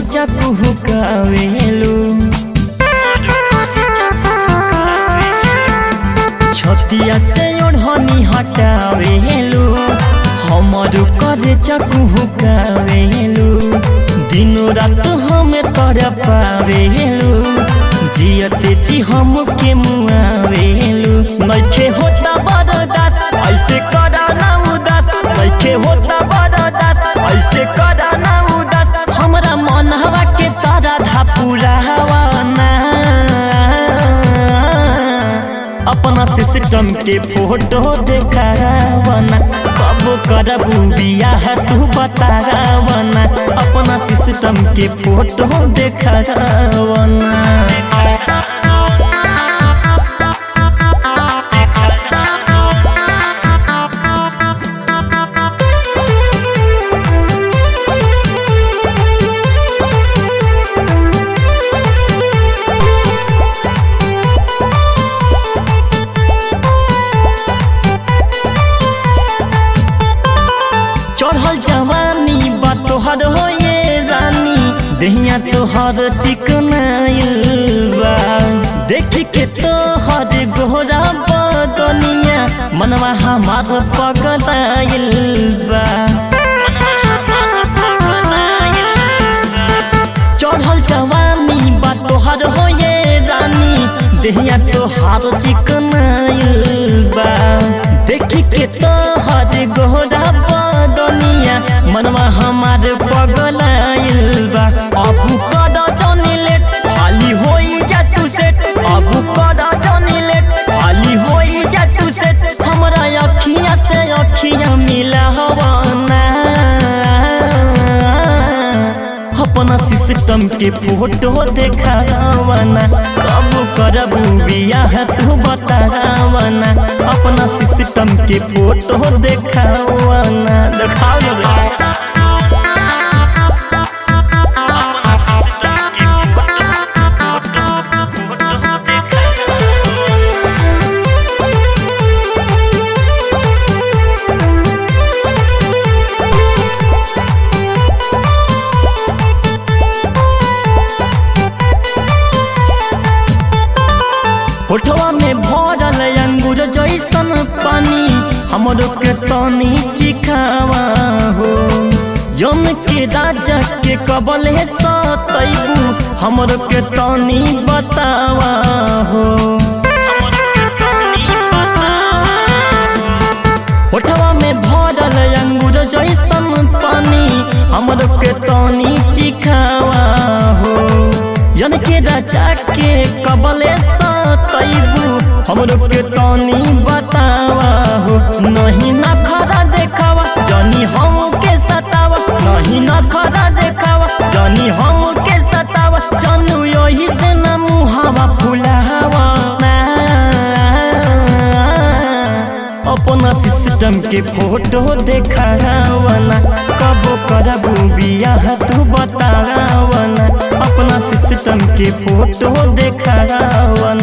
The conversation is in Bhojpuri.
चाकू हुकावेलू छतिया से ओढ़नी हटावेलू हमर करे चाकू हुकावेलू दिनों रात हमें तड़पावेलू जियते जी हम के मुआवेलू नइखे होता बर्दाश्त ऐसे करा ना उदास नइखे होता बर्दाश्त ऐसे करा ना उदास हमरा मन हवा के तारा धापुरा हवाना अपना सिस्टम के फोटो देखावना कब करबू बियाह तू बतावना अपना सिस्टम के फोटो देखावना चढ़ल जवानी बा तोहर हो ये रानी दहिया तोहर चिकनाइल बा देखी के तोहर गोरा बदनिया मनवा हमार पगलाइल बा चढ़ल जवानी बा तोहर हो ये रानी दहिया तोहर चिकनाइल बा देखी के तोहर गोरा दुनिया मनवा हमार पगलाइल बा अब कर जानी लेट खाली होई जा तू सेट अब कर जानी लेट खाली होई जा तू सेट हमरा अखियां से अखियां मिला हवाना अपना सिस्टम के फोटो देखावना कब करबू बियाह तू बतावना अपना सिस्टम के फोटो देखावना देखाओ होठवा में भरल अंगूर जैसन पानी हमरो के तनी चिखावा हो यम के राजा के कबले सतैबू हमरो के तनी बतावा हो होठवा में भरल अंगूर जैसन पानी हमरो के तनी चिखावा हो यन के राजा के कबले सतैबू हमरो के तनी बतावा हो नहीं ना खरा देखावा जानी हम के सतावा नहीं ना खरा देखावा जानी हम के सतावा जानू यही से न मुहावा फुलावा अपना सिस्टम के फोटो देखावना कब करबू बियाह तू बतावना अपना सिस्टम के फोटो देखावना।